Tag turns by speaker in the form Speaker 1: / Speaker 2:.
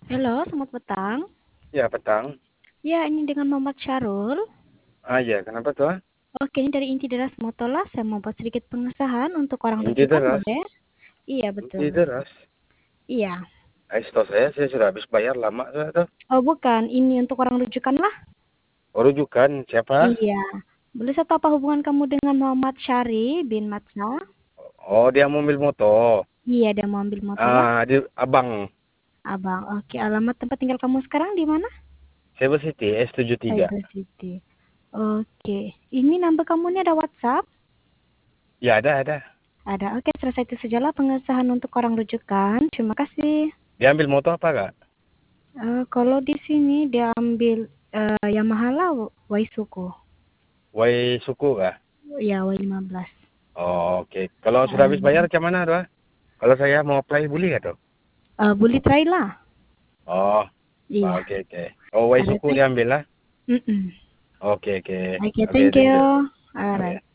Speaker 1: Halo, selamat petang.
Speaker 2: Ya, petang.
Speaker 1: Ya, ini dengan Muhammad Syarul.
Speaker 2: Ah, ya, kenapa tuh?
Speaker 1: Oke, ini dari Inti Deras Motola. Saya mau buat sedikit pengesahan untuk orang
Speaker 2: Inti
Speaker 1: rujukan,
Speaker 2: deras.
Speaker 1: boleh? Iya,
Speaker 2: Inti
Speaker 1: betul.
Speaker 2: deras.
Speaker 1: Iya.
Speaker 2: Setahu saya sudah habis bayar lama tuh.
Speaker 1: Oh, bukan. Ini untuk orang rujukan lah.
Speaker 2: Oh, rujukan siapa?
Speaker 1: Iya. Boleh saya tahu apa hubungan kamu dengan Muhammad Syari bin Matsa?
Speaker 2: Oh, dia mobil moto.
Speaker 1: Iya, dia mau ambil Motola.
Speaker 2: Di Abang.
Speaker 1: Abang, oke. Alamat tempat tinggal kamu sekarang di mana?
Speaker 2: Cyber City S73.
Speaker 1: Cyber City. Oke. Ini nambah kamu ini ada WhatsApp?
Speaker 2: Ya, ada.
Speaker 1: Ada. Oke, selesai itu sajalah pengesahan untuk orang rujukan. Terima kasih.
Speaker 2: Dia ambil moto apa, Kak?
Speaker 1: Kalau di sini dia ambil Yamaha lah Waisuku.
Speaker 2: Wai suku kah?
Speaker 1: Ya, W15.
Speaker 2: Oh, oke. Kalau sudah habis bayar,
Speaker 1: Eh,
Speaker 2: ke mana tuh? Kalau saya mau apply boleh nggak tuh?
Speaker 1: boleh try lah.
Speaker 2: Oh,
Speaker 1: Iya.
Speaker 2: oke. Oh, Wai
Speaker 1: Ada
Speaker 2: suku
Speaker 1: try.
Speaker 2: diambil lah.
Speaker 1: Mm-mm.
Speaker 2: Oke.
Speaker 1: Oke,
Speaker 2: Oke,
Speaker 1: thank
Speaker 2: thank you.
Speaker 1: you.
Speaker 2: Oke.
Speaker 1: Alright.